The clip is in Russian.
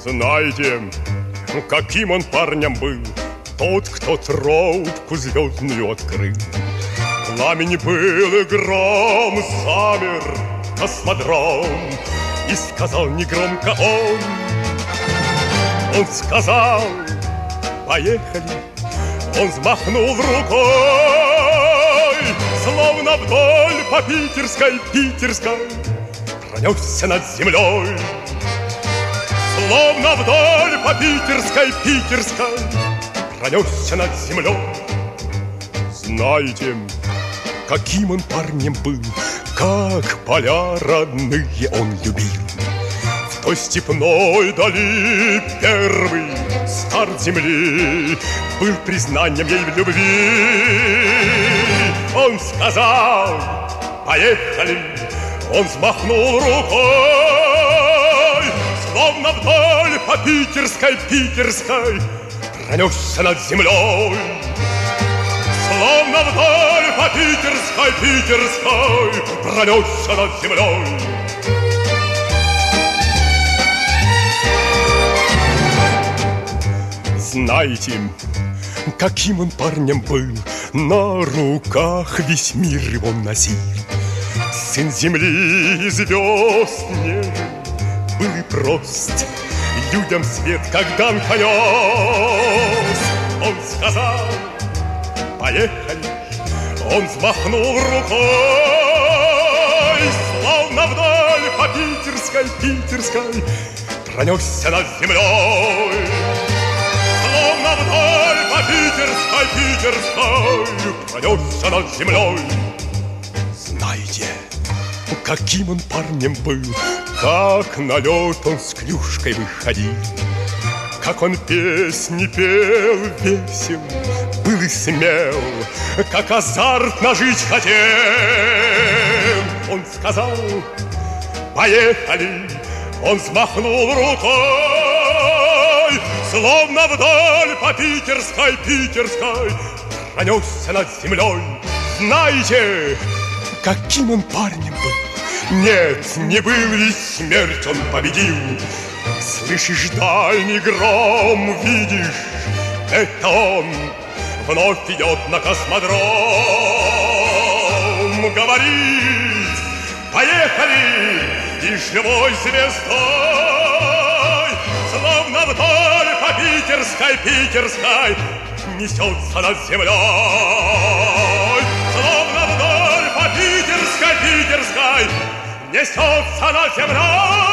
Знаете, каким он парнем был, тот, кто трубку звездную открыл. Пламени был и гром, замер космодром, и сказал негромко он сказал: поехали. Он взмахнул рукой, словно вдоль по питерской пронесся над землей. Словно вдоль по питерской пронесся над землей. Знаете, каким он парнем был, как поля родные он любил. В той степной дали первый старт земли был признанием ей в любви. Он сказал: поехали. Он взмахнул рукой, словно вдоль по питерской пронесся над землей. Словно вдоль по питерской пронесся над землей. Знаете, каким он парнем был, на руках весь мир его носил. Сын земли и звезд нежен был и прост, людям свет как дан понес. Он сказал: поехали. Он взмахнул рукой, словно вдоль по питерской пронесся над землей. Словно вдоль по питерской пронесся над землей. Знаете, каким он парнем был, как на лед он с клюшкой выходил, как он песни пел весел, был и смел, как азартно жить хотел. Он сказал: поехали. Он взмахнул рукой, словно вдоль по питерской пронесся над землей. Знаете, каким он парнем был? Нет, не был ведь смерть, он победил. Слышишь дальний гром, видишь, это он вновь идет на космодром. Говорит: поехали, и живой звездой, словно вдоль по питерской несется над землей. Словно вдоль по питерской несется над землей.